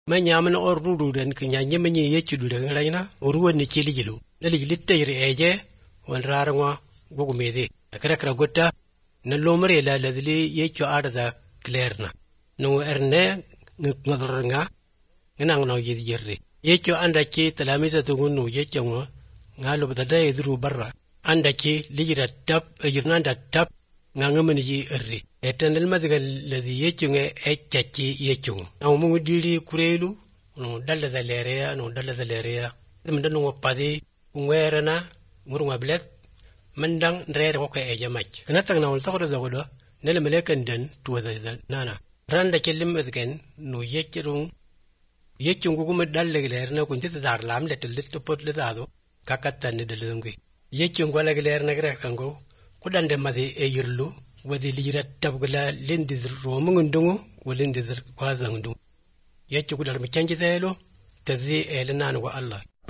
manyaman orru den kanya menye yechi dulen raina oruwan ne kili jilu nali littayre eje wan rarwa gogumede akra gotta na lomre la ladli yecho arda clerna no erne ngadrnga nang no yirri yecho anda ki talamisa tugunu yecho ngalo bada yidru barra anda ki lijira tab yirnanda tab ngangam ni yirri etanel madigal ladhi yecho nge echachi yecho aw mu dili kurelu no dalla zaleria mndano ngopadi ngwerana murunga blet mandang ndrere ko eje mach kanatang na wal sawra zagodo nele melekan den tuwa nana randa kellim edgen no yechung gugum dalle gler na kunti dar lam let pot le dado kakatan ne delengui yechung wala gler na gre kango kudande madi e yirlu wadi lirat tabgala lendi romungundungu walindi kwazangundungu yechu kudar mi chanji delo tadhi elnan wa Allah